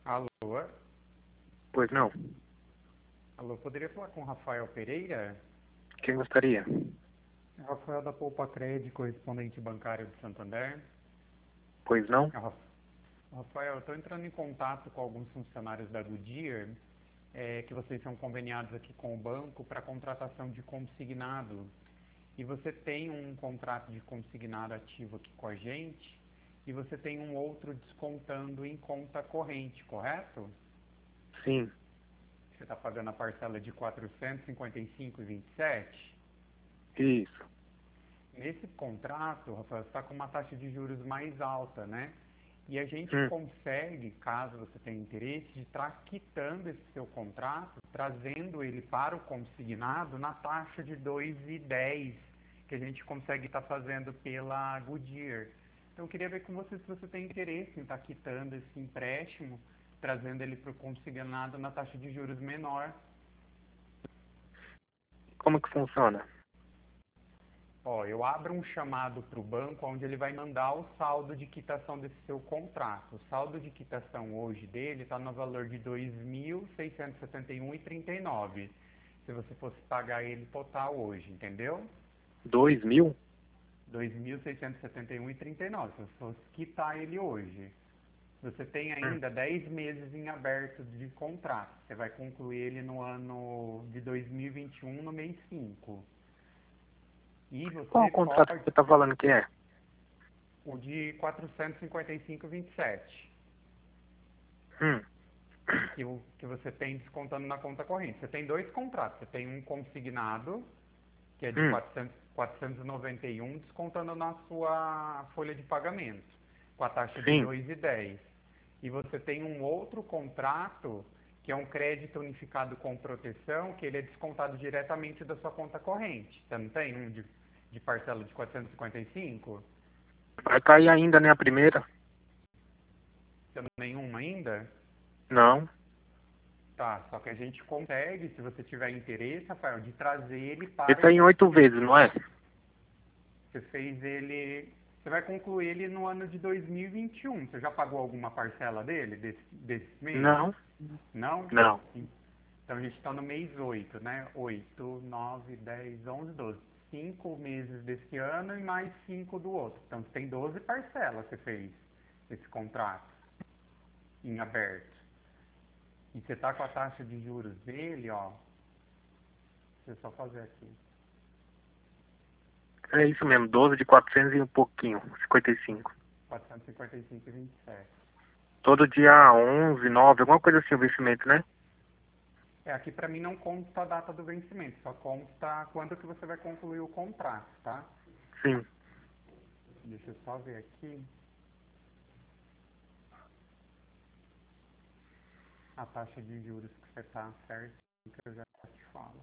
Alô? Pois não. Alô, poderia falar com o Rafael Pereira? Quem gostaria? Rafael da Poupa Cred, correspondente bancário de Santander. Pois não? Rafael, eu estou entrando em contato com alguns funcionários da Goodyear, que vocês são conveniados aqui com o banco para contratação de consignado. E você tem um contrato de consignado ativo aqui com a gente, e você tem um outro descontando em conta corrente, correto? Sim. Você está pagando a parcela de R$ 455,27? Isso. Nesse contrato, Rafael, você está com uma taxa de juros mais alta, né? E a gente Hum. consegue, caso você tenha interesse, de estar quitando esse seu contrato, trazendo ele para o consignado na taxa de 2,10, que a gente consegue estar fazendo pela Goodyear. Então, eu queria ver com você se você tem interesse em estar quitando esse empréstimo, trazendo ele para o consignado na taxa de juros menor. Como que funciona? Ó, eu abro um chamado para o banco onde ele vai mandar o saldo de quitação desse seu contrato. O saldo de quitação hoje dele está no valor de R$ 2.671,39. Se você fosse pagar ele total hoje, entendeu? 2.000? R$ 2.671,39, se você fosse quitar ele hoje. Você tem ainda 10 meses em aberto de contrato. Você vai concluir ele no ano de 2021, no mês 5. E Qual o você contrato que pode... você tá falando que é? O de 455,27, Hum. que você tem descontando na conta corrente. Você tem dois contratos. Você tem um consignado, que é de Hum. 491, descontando na sua folha de pagamento, com a taxa de Sim. 2,10. E você tem um outro contrato, que é um crédito unificado com proteção, que ele é descontado diretamente da sua conta corrente. Você não tem um de parcela de 455? Vai cair ainda, né, a primeira? Você não tem nenhuma ainda? Não. Tá, só que a gente consegue, se você tiver interesse, Rafael, de trazer ele para Esse o é em 8 consignado. vezes, não é? Você fez ele. Você vai concluir ele no ano de 2021. Você já pagou alguma parcela dele, desse mês? Não. Não? Não. Então a gente está no mês 8, né? 8, 9, 10, 11, 12. 5 meses desse ano e mais 5 do outro. Então você tem 12 parcelas que você fez esse contrato em aberto. E você está com a taxa de juros dele, ó. Deixa eu só fazer aqui. É isso mesmo, 12 de 400 e um pouquinho, 55. 455,27. Todo dia 11, 9, alguma coisa assim o vencimento, né? Aqui para mim não consta a data do vencimento, só consta quando que você vai concluir o contrato, tá? Sim. Deixa eu só ver aqui a taxa de juros que você tá certo, que eu já te falo.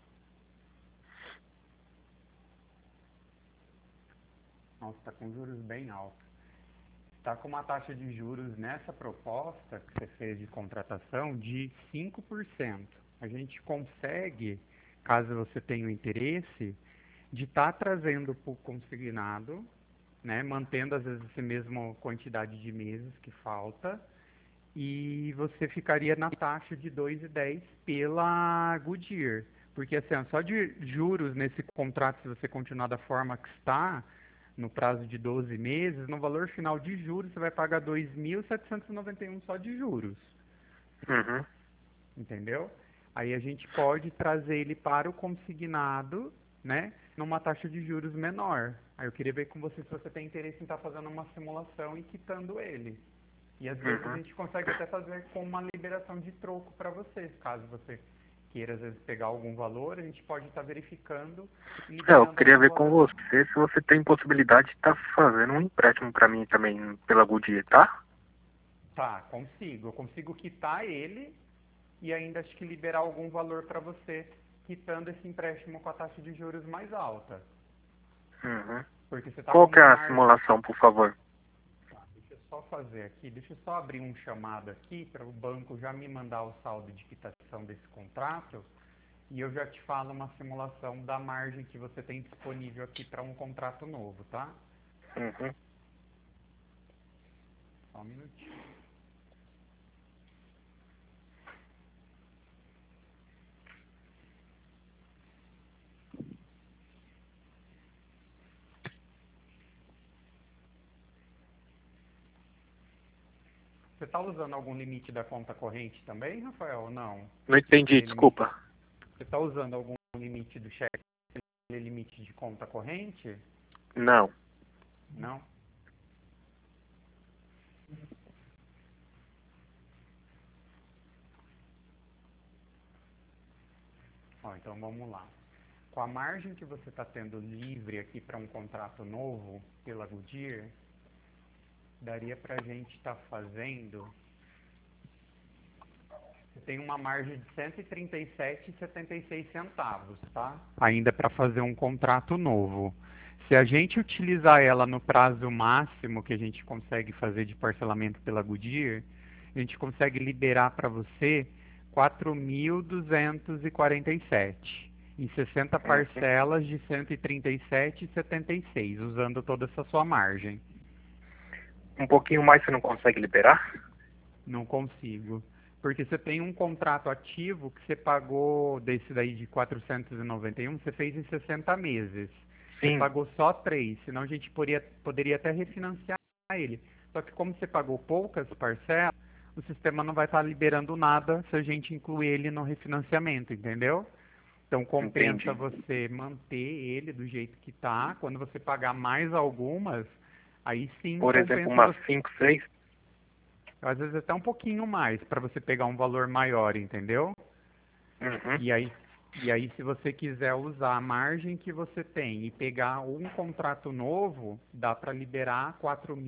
Nossa, tá com juros bem altos. Está com uma taxa de juros nessa proposta que você fez de contratação de 5%. A gente consegue, caso você tenha o interesse, de estar trazendo para o consignado, né, mantendo às vezes essa mesma quantidade de meses que falta, e você ficaria na taxa de 2,10 pela Goodyear. Porque assim, ó, só de juros nesse contrato, se você continuar da forma que está, no prazo de 12 meses, no valor final de juros, você vai pagar 2.791 só de juros. Uhum. Entendeu? Aí a gente pode trazer ele para o consignado, né, numa taxa de juros menor. Aí eu queria ver com você se você tem interesse em estar fazendo uma simulação e quitando ele. E às vezes a Uhum. gente consegue até fazer com uma liberação de troco para você. Caso você queira, às vezes, pegar algum valor, a gente pode estar verificando e Eu liberando queria algum ver com valor. você se você tem possibilidade de estar fazendo um empréstimo pra mim também pela Goodyear, tá? Tá, consigo. Eu consigo quitar ele e ainda acho que liberar algum valor para você, quitando esse empréstimo com a taxa de juros mais alta. Uhum. Porque você está Qual com que é uma a margem. simulação, por favor? Tá, deixa eu só fazer aqui, deixa eu só abrir um chamado aqui para o banco já me mandar o saldo de quitação desse contrato e eu já te falo uma simulação da margem que você tem disponível aqui para um contrato novo, tá? Uhum. Só um minutinho. Você está usando algum limite da conta corrente também, Rafael, ou não? Não entendi, Aquele desculpa. Você está usando algum limite do cheque, aquele limite de conta corrente? Não. Não? Ó, então vamos lá. Com a margem que você está tendo livre aqui para um contrato novo pela Goodyear, daria para a gente estar fazendo... Você tem uma margem de 137,76 centavos, tá? Ainda para fazer um contrato novo. Se a gente utilizar ela no prazo máximo que a gente consegue fazer de parcelamento pela Goodyear, a gente consegue liberar para você 4.247 em 60 parcelas de 137,76, usando toda essa sua margem. Um pouquinho mais você não consegue liberar? Não consigo. Porque você tem um contrato ativo que você pagou desse daí de 491, você fez em 60 meses. Você Sim. pagou só 3, senão a gente poderia até refinanciar ele. Só que como você pagou poucas parcelas, o sistema não vai estar liberando nada se a gente incluir ele no refinanciamento, entendeu? Então compensa Entendi. você manter ele do jeito que está. Quando você pagar mais algumas, aí sim Por exemplo, compensa umas você. 5, 6? Às vezes até um pouquinho mais, para você pegar um valor maior, entendeu? Uhum. E aí, se você quiser usar a margem que você tem e pegar um contrato novo, dá para liberar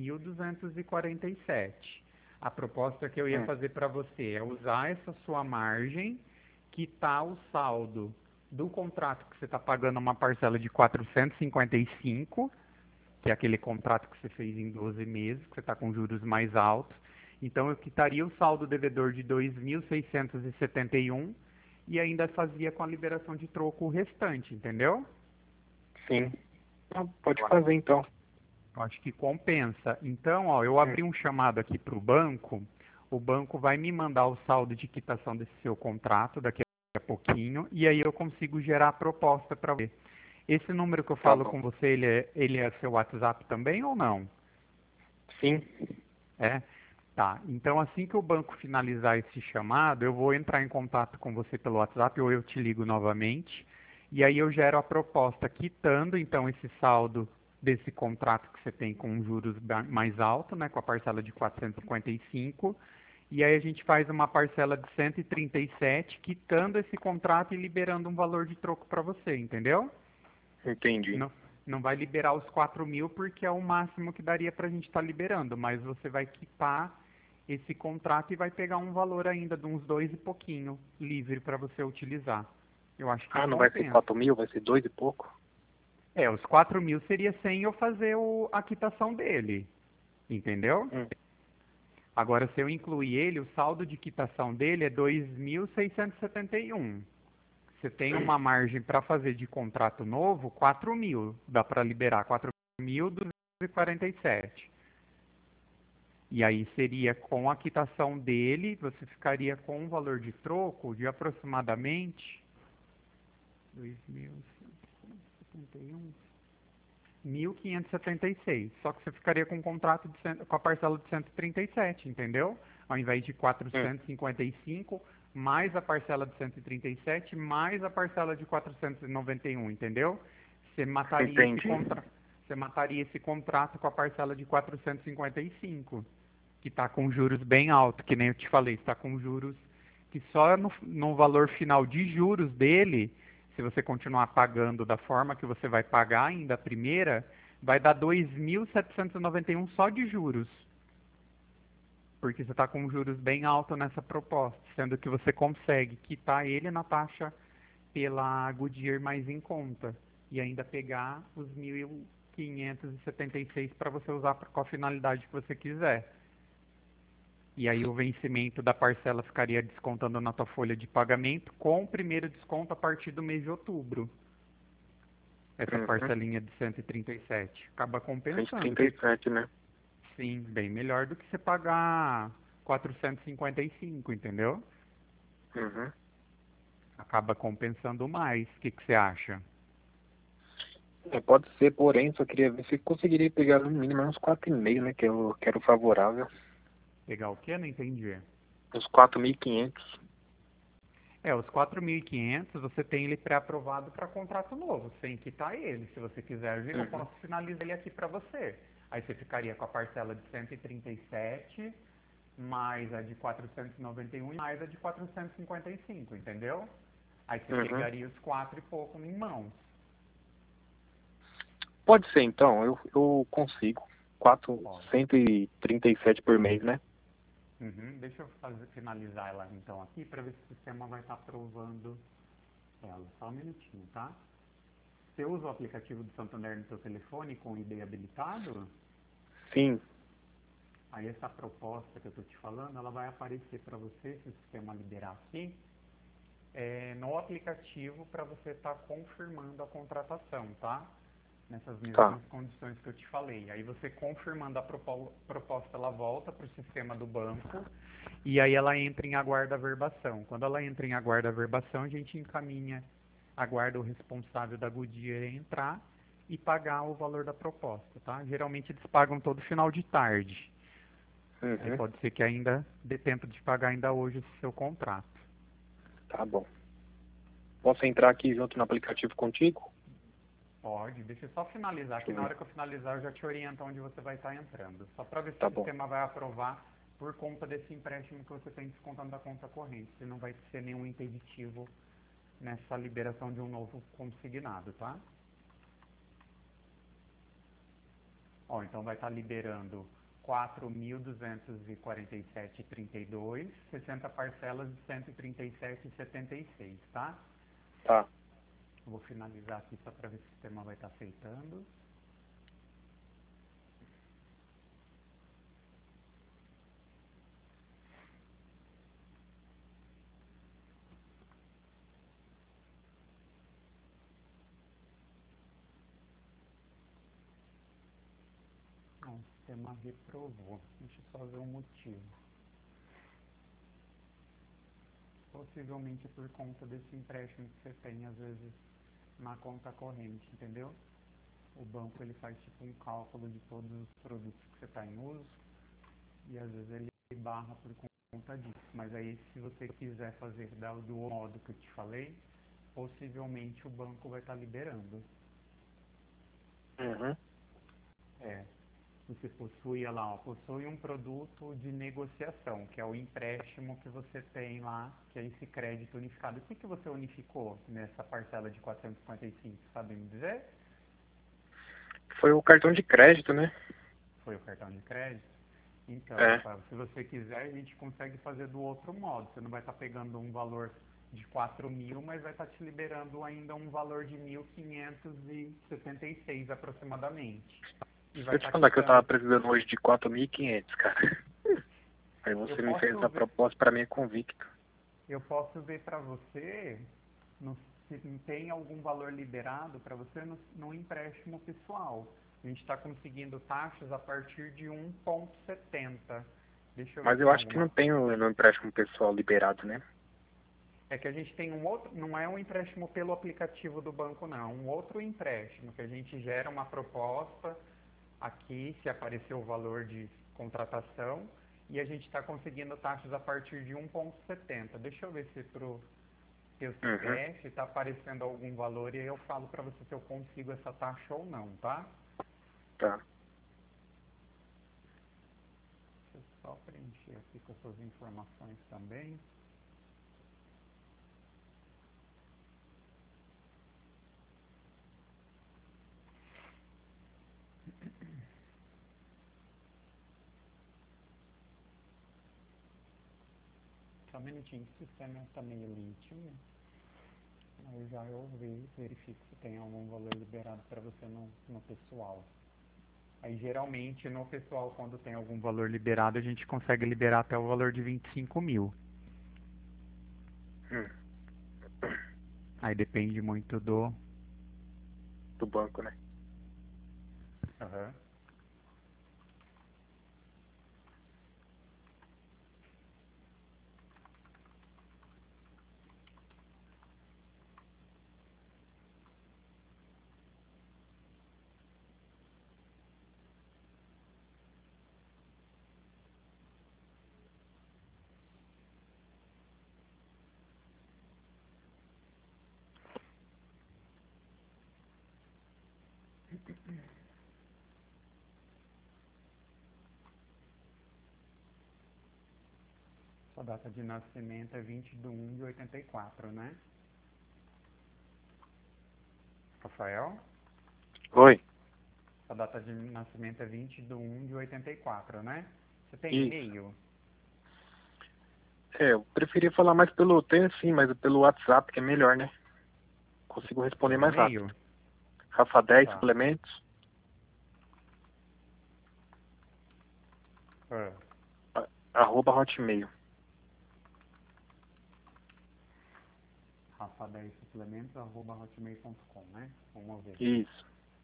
4.247. A proposta que eu ia fazer para você é usar essa sua margem, quitar o saldo do contrato que você está pagando uma parcela de 455, que é aquele contrato que você fez em 12 meses, que você está com juros mais altos. Então, eu quitaria o saldo devedor de 2.671 e ainda fazia com a liberação de troco o restante, entendeu? Sim. Pode fazer então. Eu acho que compensa. Então, ó, eu abri um chamado aqui para o banco vai me mandar o saldo de quitação desse seu contrato daqui a pouquinho, e aí eu consigo gerar a proposta para você. Esse número que eu Tá falo bom. com você, ele é seu WhatsApp também ou não? Sim. É? Tá. Então, assim que o banco finalizar esse chamado, eu vou entrar em contato com você pelo WhatsApp ou eu te ligo novamente. E aí eu gero a proposta quitando, então, esse saldo desse contrato que você tem com juros mais alto, né, com a parcela de 455. E aí a gente faz uma parcela de 137, quitando esse contrato e liberando um valor de troco para você, entendeu? Entendi. Não, não vai liberar os 4.000 porque é o máximo que daria para a gente estar liberando, mas você vai quitar esse contrato e vai pegar um valor ainda de uns 2 e pouquinho livre para você utilizar. Eu acho que Ah, não vai ser compensa. 4.000, vai ser 2 e pouco? É, os 4.000 seria sem eu fazer a quitação dele, entendeu? Agora, se eu incluir ele, o saldo de quitação dele é 2.671. Você tem uma margem para fazer de contrato novo, 4.000. Dá para liberar 4.247. E aí seria com a quitação dele, você ficaria com um valor de troco de aproximadamente 2.171, 1.576. Só que você ficaria com um contrato com a parcela de 137, entendeu? Ao invés de 455, mais a parcela de 137, mais a parcela de 491, entendeu? Você mataria Entendi. você mataria esse contrato com a parcela de 455, que está com juros bem altos, que nem eu te falei, está com juros que só no valor final de juros dele, se você continuar pagando da forma que você vai pagar ainda a primeira, vai dar 2.791 só de juros. Porque você está com juros bem altos nessa proposta, sendo que você consegue quitar ele na taxa pela Goodyear mais em conta e ainda pegar os 1.576 para você usar com a finalidade que você quiser. E aí o vencimento da parcela ficaria descontando na tua folha de pagamento com o primeiro desconto a partir do mês de outubro. Essa parcelinha de 137. Acaba compensando. 137, né? Sim, bem melhor do que você pagar 455, entendeu? Uhum. Acaba compensando mais. O que você acha? Pode ser, porém, só queria ver se conseguiria pegar no mínimo uns 4,5, né? Que eu quero favorável. Pegar o quê? Não entendi. Os 4.500. Os 4.500 você tem ele pré-aprovado para contrato novo, sem quitar ele. Se você quiser, eu posso finalizar ele aqui para você. Aí você ficaria com a parcela de 137, mais a de 491 e mais a de 455, entendeu? Aí você pegaria os 4 e pouco em mãos. Pode ser, então. Eu consigo. 137 por mês, né? Deixa eu finalizar ela então aqui para ver se o sistema vai estar aprovando ela. Só um minutinho, tá? Você usa o aplicativo do Santander no seu telefone com o ID habilitado? Sim. Aí essa proposta que eu estou te falando, ela vai aparecer para você, se o sistema liberar aqui, no aplicativo para você estar confirmando a contratação, tá? Nessas mesmas condições que eu te falei. Aí você confirmando a proposta, ela volta para o sistema do banco e aí ela entra em aguarda-verbação. Quando ela entra em aguarda-verbação, a gente aguarda o responsável da Goodyear entrar e pagar o valor da proposta, tá? Geralmente eles pagam todo final de tarde. Aí pode ser que ainda dê tempo de pagar ainda hoje esse seu contrato. Tá bom. Posso entrar aqui junto no aplicativo contigo? Pode, deixa eu só finalizar, que na hora que eu finalizar eu já te oriento onde você vai estar entrando. Só para ver se o sistema vai aprovar por conta desse empréstimo que você tem descontando da conta corrente. Se não vai ser nenhum impeditivo nessa liberação de um novo consignado, tá? Então vai estar liberando 4.247,32, 60 parcelas de 137,76, tá? Tá. Vou finalizar aqui só para ver se o sistema vai estar aceitando. O sistema reprovou. Deixa eu só ver o motivo. Possivelmente por conta desse empréstimo que você tem, às vezes, na conta corrente, entendeu? O banco ele faz tipo um cálculo de todos os produtos que você está em uso e às vezes ele barra por conta disso. Mas aí se você quiser fazer do modo que eu te falei, possivelmente o banco vai estar liberando. Você possui possui um produto de negociação, que é o empréstimo que você tem lá, que é esse crédito unificado. O que você unificou nessa parcela de 455, sabe me dizer? Foi o cartão de crédito, né? Foi o cartão de crédito? Então, se você quiser, a gente consegue fazer do outro modo. Você não vai estar pegando um valor de 4.000, mas vai estar te liberando ainda um valor de 1.576 aproximadamente. E vai eu te falar que eu tava precisando hoje de 4.500, cara. Aí você me fez a proposta, para mim é convicto. Eu posso ver para você se tem algum valor liberado para você no empréstimo pessoal. A gente está conseguindo taxas a partir de 1,70. Mas eu acho que não tem no empréstimo pessoal liberado, né? É que a gente tem um outro, não é um empréstimo pelo aplicativo do banco, não. Um outro empréstimo que a gente gera uma proposta aqui, se aparecer o valor de contratação, e a gente está conseguindo taxas a partir de 1,70. Deixa eu ver se pro teu CPF está aparecendo algum valor e aí eu falo para você se eu consigo essa taxa ou não, tá? Tá. Deixa eu só preencher aqui com as suas informações também. Só um minutinho, o sistema está meio lentinho. Aí já eu verifico se tem algum valor liberado para você no pessoal. Aí geralmente no pessoal, quando tem algum valor liberado, a gente consegue liberar até o valor de 25.000. Aí depende muito do banco, né? Sua data de nascimento é 20/1/84, né? Rafael? Oi. Sua data de nascimento é 20/1/84, né? Você tem Isso. e-mail? Eu preferia falar mais pelo... Tenho sim, mas pelo WhatsApp, que é melhor, né? Consigo responder Seu mais e-mail? rápido. Rafa 10 Tá. suplementos, Ah, @hotmail. rafa10suplementos@hotmail.com, né? Vamos ver. Isso.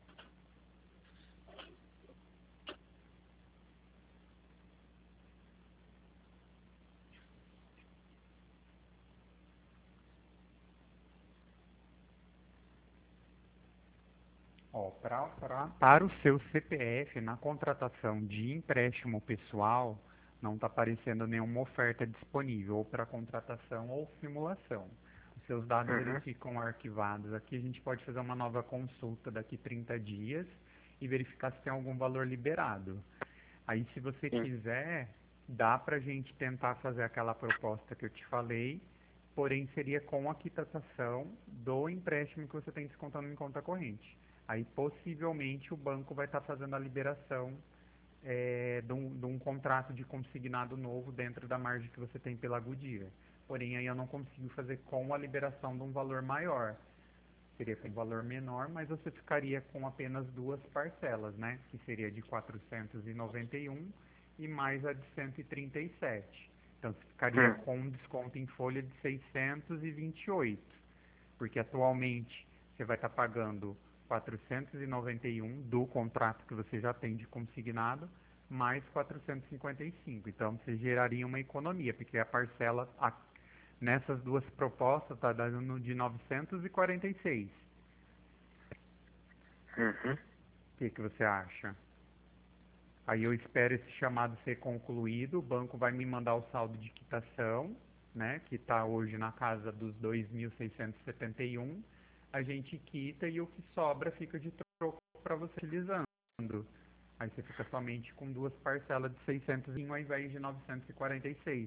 Ó, para o seu CPF, na contratação de empréstimo pessoal, não está aparecendo nenhuma oferta disponível, ou para contratação ou simulação. Os seus dados eles Uhum. ficam arquivados aqui, a gente pode fazer uma nova consulta daqui 30 dias e verificar se tem algum valor liberado. Aí, se você Sim. quiser, dá para a gente tentar fazer aquela proposta que eu te falei, porém seria com a quitação do empréstimo que você tem descontando em conta corrente. Aí, possivelmente, o banco vai estar fazendo a liberação de um contrato de consignado novo dentro da margem que você tem pela Goodyear. Porém, aí eu não consigo fazer com a liberação de um valor maior. Seria com um valor menor, mas você ficaria com apenas duas parcelas, né? Que seria de 491 e mais a de 137. Então, você ficaria Hum. com um desconto em folha de 628. Porque atualmente você vai estar pagando 491 do contrato que você já tem de consignado, mais 455. Então, você geraria uma economia, porque a parcela nessas duas propostas está dando de 946. Uhum. O que você acha? Aí eu espero esse chamado ser concluído, o banco vai me mandar o saldo de quitação, né, que está hoje na casa dos 2.671. A gente quita e o que sobra fica de troco para você utilizando. Aí você fica somente com duas parcelas de 600 ao invés de 946.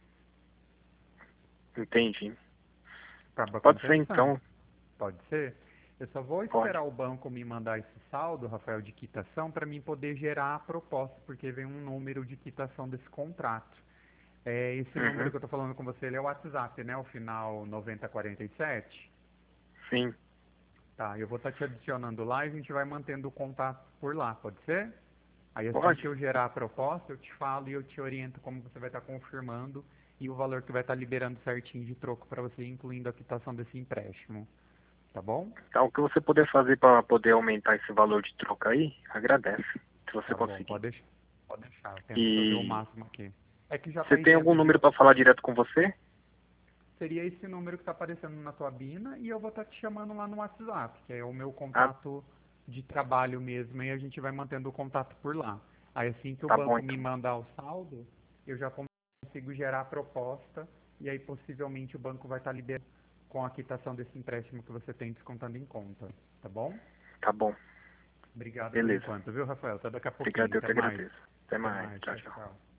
Entendi. Acaba Pode ser compensando. então. Pode ser? Eu só vou Pode. esperar o banco me mandar esse saldo, Rafael, de quitação, para mim poder gerar a proposta, porque vem um número de quitação desse contrato. Esse número Uhum. que eu estou falando com você, ele é o WhatsApp, né? O final 9047. Sim. Tá, eu vou estar te adicionando lá e a gente vai mantendo o contato por lá, pode ser? Aí assim que Pode. eu gerar a proposta, eu te falo e eu te oriento como você vai estar confirmando e o valor que vai estar liberando certinho de troco para você, incluindo a quitação desse empréstimo. Tá bom? Então, o que você puder fazer para poder aumentar esse valor de troca aí, agradece. Se você Tá bom, conseguir. pode deixar. Pode deixar, eu tento fazer o E máximo aqui. É que já está você tem algum isento de... número para falar direto com você? Seria esse número que está aparecendo na tua bina e eu vou estar te chamando lá no WhatsApp, que é o meu Ah, contato de trabalho mesmo, e a gente vai mantendo o contato por lá. Aí assim que o tá bom banco me então. mandar o saldo, eu já consigo gerar a proposta e aí possivelmente o banco vai estar liberando com a quitação desse empréstimo que você tem descontando em conta, tá bom? Tá bom. Obrigado por Beleza. enquanto, viu, Rafael? Até daqui a pouquinho. Obrigado, eu Até que mais. agradeço. Até Até mais. mais. Tchau, Tchau, tchau. tchau.